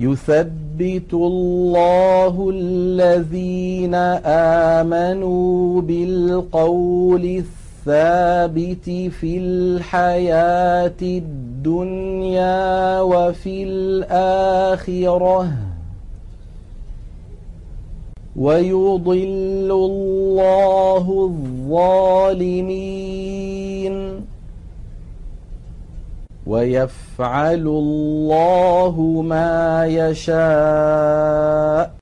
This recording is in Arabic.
يثبت الله الذين آمنوا بالقول الثابت في الحياة الدنيا وفي الآخرة ويضل الله الظالمين ويفعل الله ما يشاء.